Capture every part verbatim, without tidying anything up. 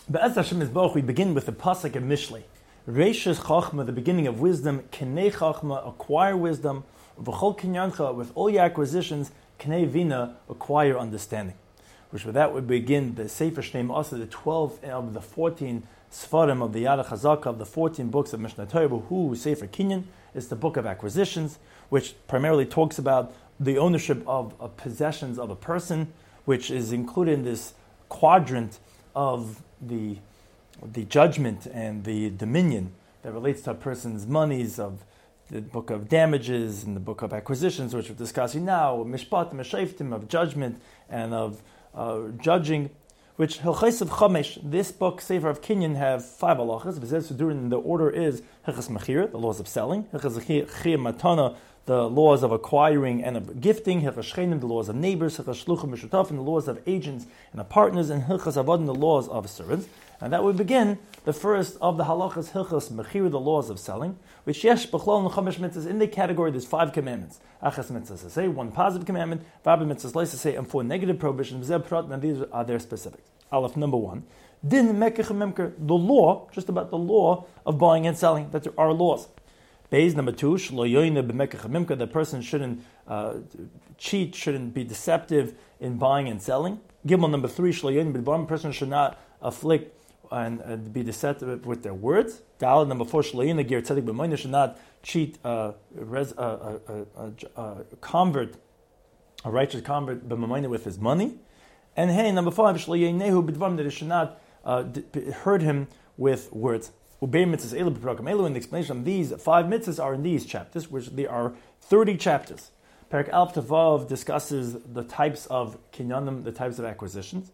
Be'ez Hashem Yisborach, we begin with the pasuk of Mishlei. Reishis Chachma, the beginning of wisdom. Kenei Chachma, acquire wisdom. V'chol kinyancha, with all your acquisitions. Kenei Vina, acquire understanding. Which with that would begin the Sefer Shnei Ma'aseh, the twelve of the fourteen Sfarim of the Yad HaChazaka, of the fourteen books of Mishnah Torah, who Sefer Kinyan is the book of acquisitions, which primarily talks about the ownership of, of possessions of a person, which is included in this quadrant of the the judgment and the dominion that relates to a person's monies, of the book of damages and the book of acquisitions, which we're discussing now, mishpat, meshayftim, of judgment and of uh, judging, which Hilchos of Chamesh, this book, Sefer of Kinyan, have five halachas. V'zeh the order is Hilchos Mechira, the laws of selling, Hilchos Chiyah Matana, the laws of acquiring and of gifting, Hilchos Shchenim, the laws of neighbors, Hilchos Shluchim Mishutafim, the laws of agents and of partners, and Hilchos Avodim, the laws of servants. And that would begin the first of the halachas, Hilchos Mechira, the laws of selling, which yesh b'chlol nechamesh mitzvahs, in the category there's five commandments. Achas mitzvahs say one positive commandment, v'abed mitzvahs leis say, and four negative prohibitions. Zeh prat, and these are their specifics. Aleph, number one, din mekech memker, the law, just about the law of buying and selling, that there are laws. Beis, number two, shlo yoyne b'mekech memker, the person shouldn't uh, cheat, shouldn't be deceptive in buying and selling. Gimel, number three, shlo yoyne b'dvarim, person should not afflict and uh, be deceptive with their words. Dal, number four, shlo yoyne ger tzedek b'moyne, should not cheat uh, res, uh, uh, uh, uh, convert, a righteous convert b'moyne with his money. And hey, number five, shlo yoynehu b'dvarim, that it should not uh, d- hurt him with words. Ubei mitzvahs elu b'parakam elu, and the explanation of these five mitzvahs are in these chapters, which there are thirty chapters. Perek Alf Tavav discusses the types of kinyanim, the types of acquisitions.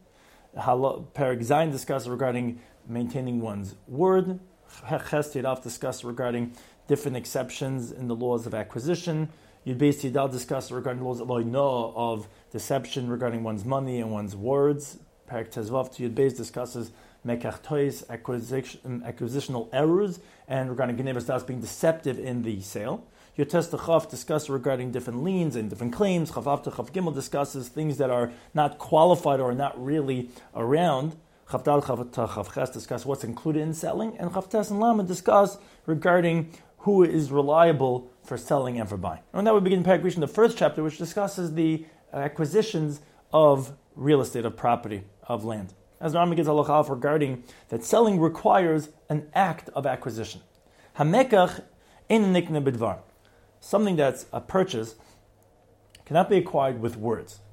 Perek Zayin discusses regarding maintaining one's word. Ches Yadav discusses regarding different exceptions in the laws of acquisition. Yud Beis Yidal discusses regarding the laws of loyno, of deception regarding one's money and one's words. Perek Tezvav to Yud Beis discusses mekach tois, acquisition, acquisitional errors, and regarding Genevas Das being deceptive in the sale. Yotes Chav discusses regarding different liens and different claims. Chavav to Chav Gimel discusses things that are not qualified or not really around. Chavdal Chav to Chav Ches discuss what's included in selling, and Chav Tes and Lama discuss regarding who is reliable for selling and for buying. And that would begin Perek Rishon, the first chapter, which discusses the acquisitions of real estate, of property, of land. As the Rambam gives halacha alf regarding that selling requires an act of acquisition. Hamekach in nikne bidvar. Something that's a purchase cannot be acquired with words.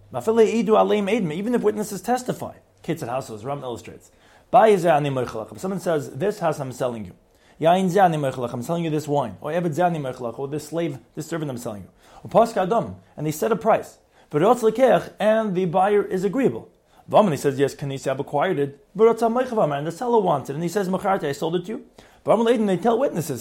Even if witnesses testify. Kitzat house, as Rambam illustrates. If someone says, this house I'm selling you. I'm selling you this wine. Or or this slave, this servant I'm selling you. And they set a price. And the buyer is agreeable. And he says, yes, Kanisi, I've acquired it. And the seller wants it. And he says, I sold it to you. They tell witnesses,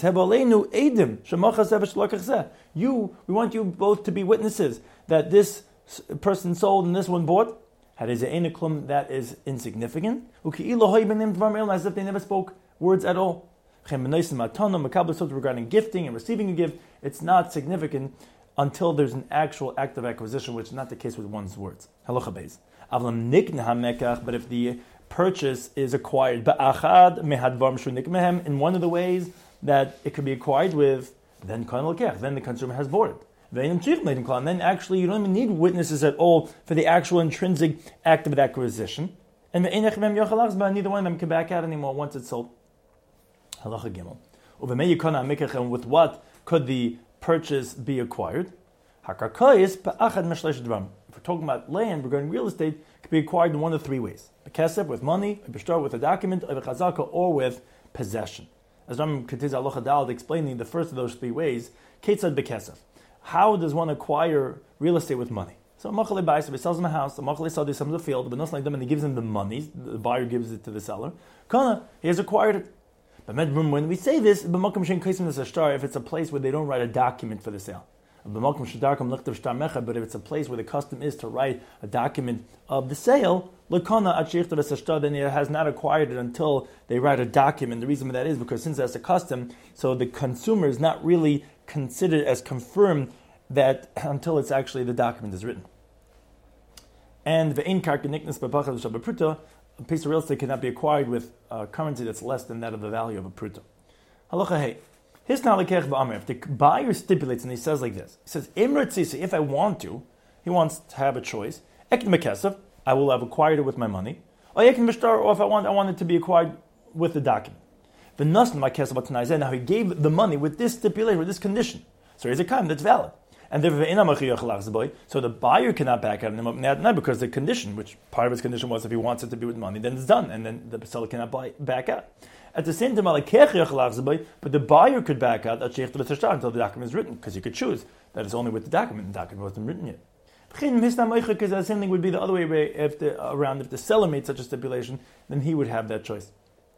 you, we want you both to be witnesses that this person sold and this one bought. That is insignificant. As if they never spoke words at all. Regarding gifting and receiving a gift, it's not significant until there's an actual act of acquisition, which is not the case with one's words. Halacha beis. But if the purchase is acquired in one of the ways that it could be acquired with, then then the consumer has bought it. And then actually you don't even need witnesses at all for the actual intrinsic act of acquisition. And neither one of them can back out anymore once it's sold. Halacha Gimel. And with what could the purchase be acquired? If we're talking about land regarding real estate, it can be acquired in one of three ways. A kesef, with money, a bishtar, with a document, a chazaka, or with possession. As Rambam continues Aloha Dal explaining the first of those three ways, ketzad bekesef. How does one acquire real estate with money? So Machalei buys, if he sells him a house, the Machalei sells him some of the field, but not like them, and he gives him the money, the buyer gives it to the seller. Kana, he has acquired it. But when we say this, if it's a place where they don't write a document for the sale. But if it's a place where the custom is to write a document of the sale, then it has not acquired it until they write a document. The reason for that is because since that's a custom, so the consumer is not really considered as confirmed that until it's actually the document is written. And a piece of real estate cannot be acquired with a currency that's less than that of the value of a pruta. Halacha hey. His nalekech v'amr. If the buyer stipulates and he says like this, he says, if I want to, he wants to have a choice. Ekin mekesef, I will have acquired it with my money. Or ekin mishtar, or if I want, I want it to be acquired with the document. The nasn mekesef b'tanayzeh. Now he gave the money with this stipulation, with this condition. So here's a kind that's valid. And therefore, so the buyer cannot back out of him not because the condition, which part of his condition was if he wants it to be with money, then it's done, and then the seller cannot buy, back out. At the same time, but the buyer could back out until the document is written, because you could choose that it's only with the document. The document wasn't written yet. Because the same thing would be the other way if the, around. If the seller made such a stipulation, then he would have that choice.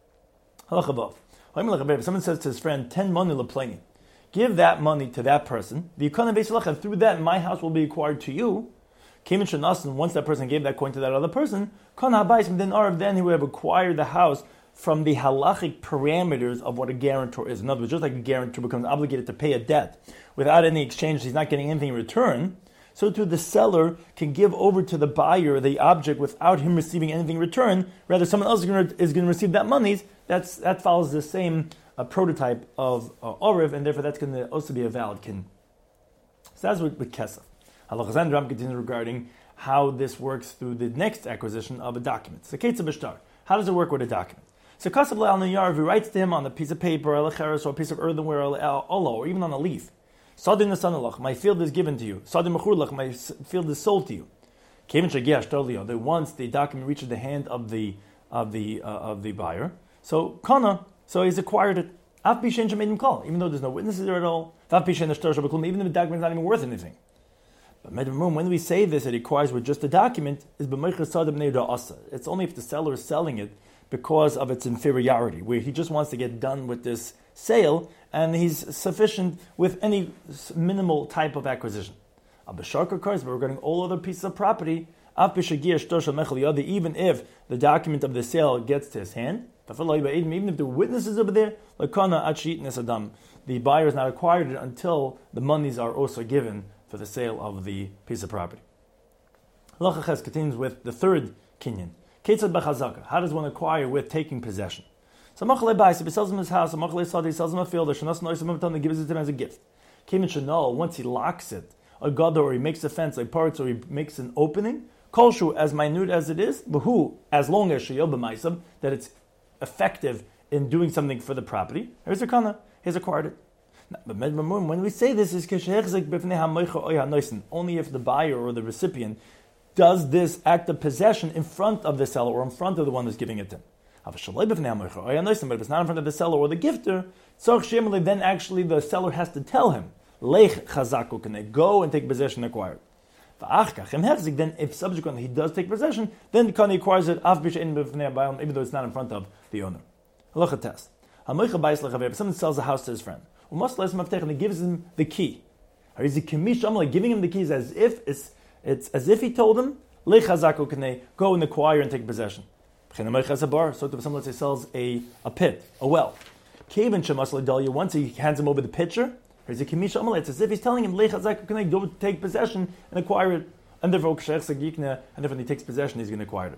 If someone says to his friend, ten money laplani, give that money to that person, and through that my house will be acquired to you. Once that person gave that coin to that other person, then he would have acquired the house from the halachic parameters of what a guarantor is. In other words, just like a guarantor becomes obligated to pay a debt without any exchange, he's not getting anything in return, so too the seller can give over to the buyer the object without him receiving anything in return. Rather, someone else is going to, is going to receive that money. That's, that follows the same uh, prototype of uh, Oriv, and therefore that's going to also be a valid kin. So that's with, with Kesef. Halachas and Ram continues regarding how this works through the next acquisition of a document. So Ketza B'shtar. How does it work with a document? So Kasav Le'al Niyar, if he writes to him on a piece of paper, or a piece of earthenware, or even on a leaf, Sadin Nesanalach, my field is given to you. Sadin Mechurlach, my field is sold to you. Kevin Shagiach Shtarlio, that once the document reaches the hand of the of the uh, of the buyer, so Kana, so he's acquired it. Af Bishen made him call, even though there's no witnesses there at all. Af Bishen even if the document is not even worth anything. But when we say this, it requires with just a document, is it's only if the seller is selling it because of its inferiority, where he just wants to get done with this sale, and he's sufficient with any minimal type of acquisition. Abisharka cars, but regarding all other pieces of property, even if the document of the sale gets to his hand, even if the witnesses over there, the buyer is not acquired it until the monies are also given for the sale of the piece of property. Halacha continues with the third kinyan. How does one acquire with taking possession? So Machalei Bais, if he sells him his house, Machalei Sadi, he sells him a field, or Shanas Nois Mimatan, he gives it to him as a gift. Kim Chanel, once he locks it, a gadol, or he makes a fence like parts, or he makes an opening, Kolshu, as minute as it is, Bahu, as long as Shayel B'maisam, that it's effective in doing something for the property, here's a kana, he's acquired it. But when we say this, is only if the buyer or the recipient does this act of possession in front of the seller or in front of the one who's giving it to him. But if it's not in front of the seller or the gifter, then actually the seller has to tell him, go and take possession acquired. Then if subsequently he does take possession, then he acquires it even though it's not in front of the owner. Halacha test. If someone sells a house to his friend, and he gives him the key, or is he giving him the keys as if it's It's as if he told him, go and acquire and take possession. So if someone, let's say, sells a, a pit, a well, once he hands him over the pitcher, it's as if he's telling him, go take possession and acquire it. And therefore, and therefore when he takes possession, he's going to acquire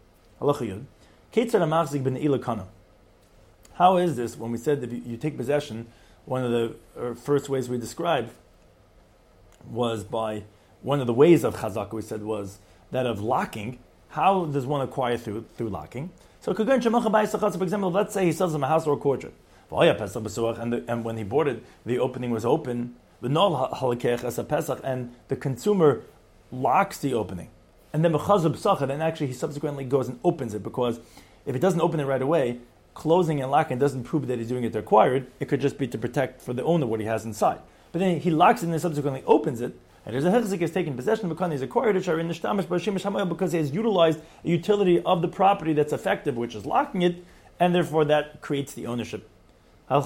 it. How is this? When we said that you take possession, one of the uh, first ways we described was by one of the ways of chazaka, we said, was that of locking. How does one acquire through through locking? So, for example, let's say he sells him a house or a courtyard, and, the, and when he bought it, the opening was open, and the consumer locks the opening, and then then actually he subsequently goes and opens it, because if he doesn't open it right away, closing and locking doesn't prove that he's doing it to acquire it. It could just be to protect for the owner what he has inside. But then he locks it and then subsequently opens it, and there's a hechzik is taken possession because he's acquired it, because he has utilized a utility of the property that's effective, which is locking it, and therefore that creates the ownership. What's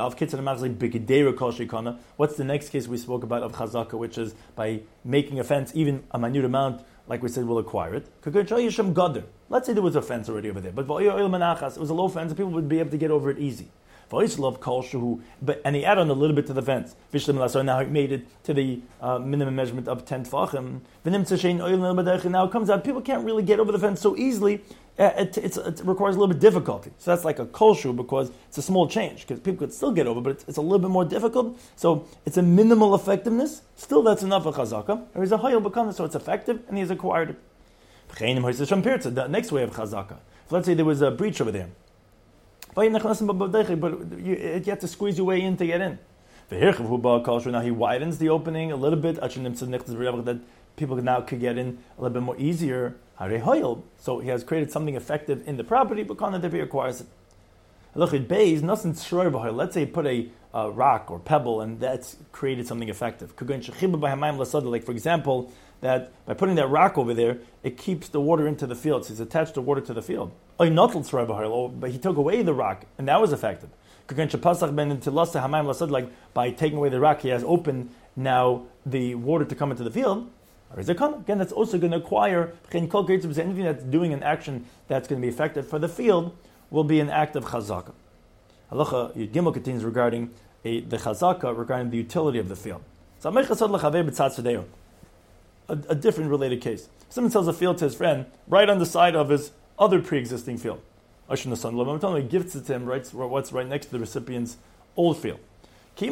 the next case we spoke about of chazaka, which is by making a fence, even a minute amount, like we said, we'll acquire it. Let's say there was a fence already over there, but it was a low fence, and people would be able to get over it easy. But and he added on a little bit to the fence. So now he made it to the uh, minimum measurement of ten tefachim. Now it comes out people can't really get over the fence so easily. Uh, it, it's, it requires a little bit difficulty. So that's like a kolshu because it's a small change because people could still get over, but it's, it's a little bit more difficult. So it's a minimal effectiveness. Still, that's enough for chazaka. Or he's a hayil b'kana, so it's effective and he's acquired it. The next way of chazaka. Let's say there was a breach over there. But you, you have to squeeze your way in to get in. Now he widens the opening a little bit, that people now could get in a little bit more easier. So he has created something effective in the property, but he acquires it. Let's say he put a uh, rock or pebble and that's created something effective. Like for example, that by putting that rock over there, it keeps the water into the field. So he's attached the water to the field. But he took away the rock, and that was effective. Like by taking away the rock, he has opened now the water to come into the field. Again, that's also going to acquire anything that's doing an action that's going to be effective for the field will be an act of chazaka. Halacha Yud Gimel continues regarding a, the chazaka regarding the utility of the field. So a, a different related case. Someone sells a field to his friend right on the side of his other pre-existing field. I'm telling you, he gifts it to him right, what's right next to the recipient's old field. So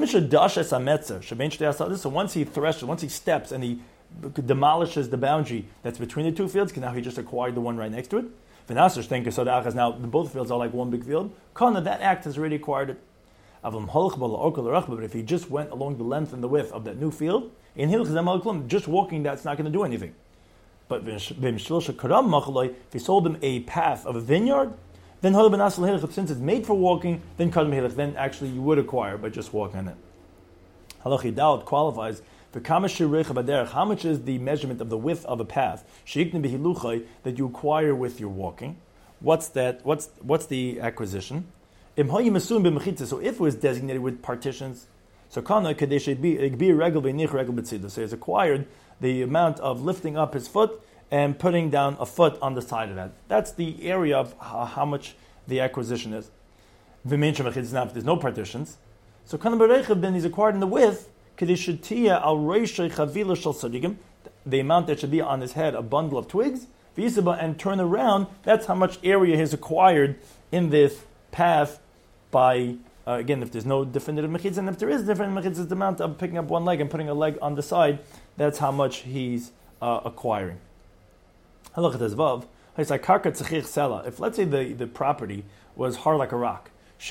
once he threshes, once he steps and he demolishes the boundary that's between the two fields, because now he just acquired the one right next to it. So now both fields are like one big field. That act has already acquired it. But if he just went along the length and the width of that new field, in just walking that's not going to do anything. But if he sold him a path of a vineyard, then since it's made for walking, then then actually you would acquire by just walking on it. Halachi Dalet qualifies for how much is the measurement of the width of a path that you acquire with your walking. What's that? What's what's the acquisition? So if it was designated with partitions, so so he's acquired the amount of lifting up his foot and putting down a foot on the side of that. That's the area of how much the acquisition is. Now, if there's no partitions, so then he's acquired in the width, the amount that should be on his head, a bundle of twigs, and turn around, that's how much area he's acquired in this path by, uh, again, if there's no definitive mechitza, and if there is definitive mechitza, it's the amount of picking up one leg and putting a leg on the side, that's how much he's uh, acquiring. If let's say the, the property was hard like a rock,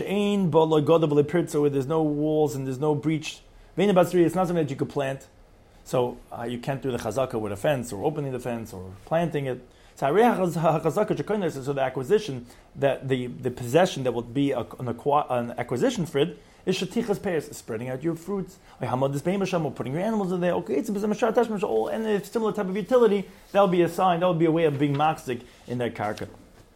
where there's no walls and there's no breach, it's not something that you could plant, so uh, you can't do the chazaka with a fence or opening the fence or planting it. So the acquisition, that the, the possession that will be a, an, acqu- an acquisition for it is shatichas pears, spreading out your fruits, or putting your animals in there. Okay, it's a all and a similar type of utility. That will be a sign. That will be a way of being maksik in that karka.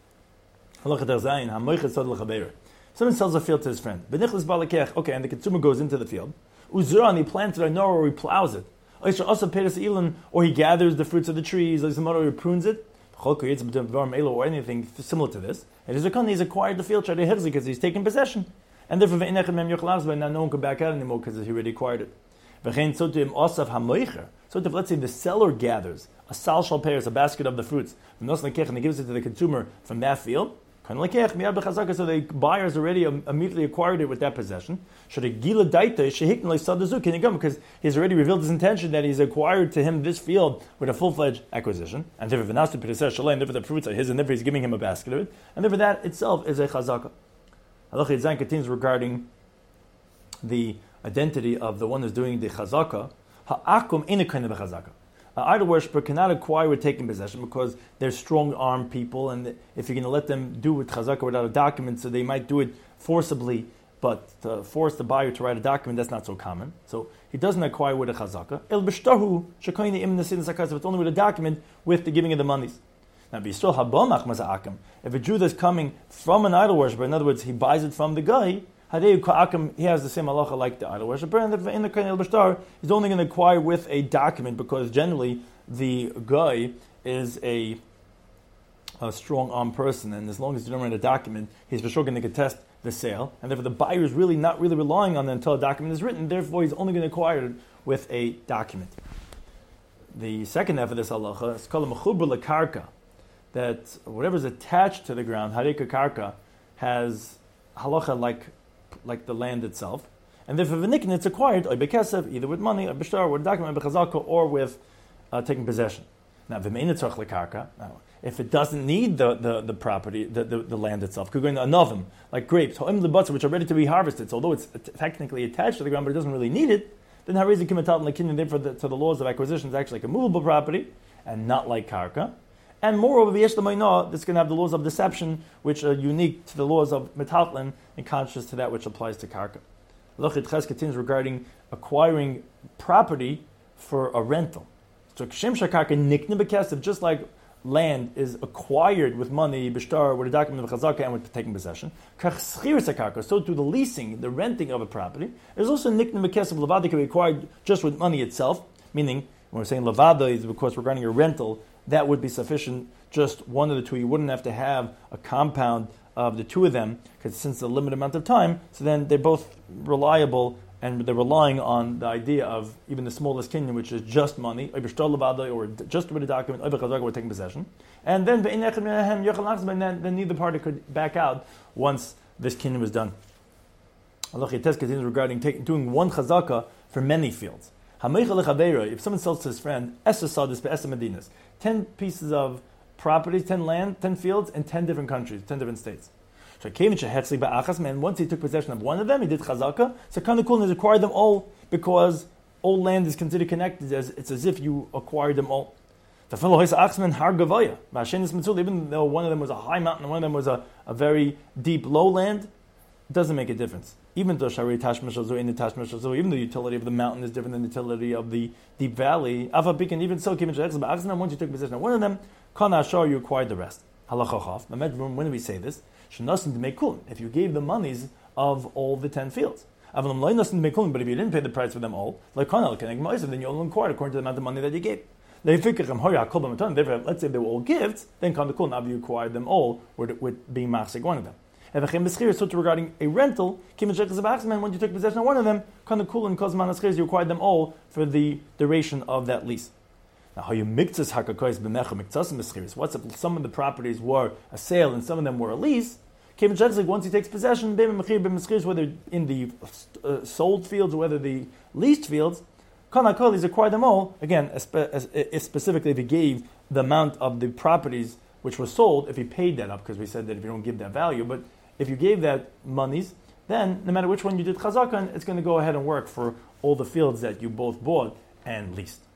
Someone sells a field to his friend. Okay, and the consumer goes into the field. And he plants it, or he plows it. Or he gathers the fruits of the trees, or he prunes it. Or anything similar to this. And he's acquired the field because he's taken possession. And therefore, now no one can back out anymore because he already acquired it. So if, let's say, the seller gathers a sal shal pears, a basket of the fruits, and he gives it to the consumer from that field, so the buyers already immediately acquired it with that possession. Because he's already revealed his intention that he's acquired to him this field with a full-fledged acquisition. And therefore the fruits are his, and therefore he's giving him a basket of it. And therefore that itself is a chazaka. Halacha Yud Zayin continues regarding the identity of the one who's doing the chazaka. Ha'akum ain't a kind of a chazaka. An idol worshiper cannot acquire with taking possession because they're strong-armed people, and if you're going to let them do with chazaka without a document, so they might do it forcibly, but to force the buyer to write a document, that's not so common. So he doesn't acquire with a chazaka. El b'shtahu shekayni im nesin zakas. It's only with a document with the giving of the monies. Now, b'yisrael habomach maza'akim. If a Jew that's coming from an idol worshiper, in other words, he buys it from the guy, he has the same halacha like the idol worshiper, and in the Kainel Bashtar, he's only going to acquire with a document because generally the guy is a a strong armed person, and as long as you don't write a document, he's for sure going to contest the sale, and therefore the buyer is really not really relying on it until a document is written, therefore he's only going to acquire it with a document. The second half of this halacha is called a mechubra lekarka, that whatever is attached to the ground, harika karka, has halacha like like the land itself, and therefore v'nikin it's acquired or bekesef, either with money, or b'shtar, or with a document, or b'chazaka, or with uh, taking possession. Now v'mein tzarich lekarka. Now, if it doesn't need the, the, the property, the, the, the land itself, could go into anovim, like grapes, ho'im lebatza, which are ready to be harvested. So although it's technically attached to the ground, but it doesn't really need it, then harizik kimatat lekinyan, therefore the, to the laws of acquisition is actually like a movable property and not like karka. And moreover, v'yesh l'mayna, it's going to have the laws of deception, which are unique to the laws of metaltlin and conscious to that which applies to karka. Lochit Ches continues regarding acquiring property for a rental. So kshem shakarka nikne bekesef, just like land is acquired with money, b'shtar, with a document of chazaka, and with taking possession. So to the leasing, the renting of a property, is also nikne bekesef levada can be acquired just with money itself. Meaning, when we're saying levada is because regarding a rental, that would be sufficient. Just one of the two. You wouldn't have to have a compound of the two of them, because since it's a limited amount of time, so then they're both reliable, and they're relying on the idea of even the smallest kinyan, which is just money, or just with a document, or taking possession. And then, then, then neither party could back out once this kinyan was done. Allah continues regarding taking, doing one chazaka for many fields. If someone sells to his friend, ten pieces of property, ten land, ten fields, in ten different countries, ten different states. So and once he took possession of one of them, he did chazaka. So kind of cool, and he acquired them all because all land is considered connected. As it's as if you acquired them all. Even though one of them was a high mountain and one of them was a, a very deep lowland, it doesn't make a difference. Even though Shari Tashmashazu in the Tashmashazu, even the utility of the mountain is different than the utility of the deep valley, and even so, once you took possession of one of them, Kana Ashar, you acquired the rest. Halachachav. When do we say this? Shenosin to make kulin. If you gave the monies of all the ten fields. But if you didn't pay the price for them all, like then you only acquired according to the amount of money that you gave. Therefore, let's say they were all gifts, then come the kulin. Now you acquired them all with, with being machzik one of them. So regarding a rental, when you took possession of one of them, you acquired them all for the duration of that lease. Now, how you mixes hakakois b'mecha miktasim b'schiris? What's if some of the properties were a sale and some of them were a lease? Once he takes possession, whether in the uh, sold fields or whether the leased fields, kanakol, he's acquired them all. Again, specifically if he gave the amount of the properties which was sold, if he paid that up, because we said that if you don't give that value, but if you gave that monies, then no matter which one you did chazaka, it's going to go ahead and work for all the fields that you both bought and leased.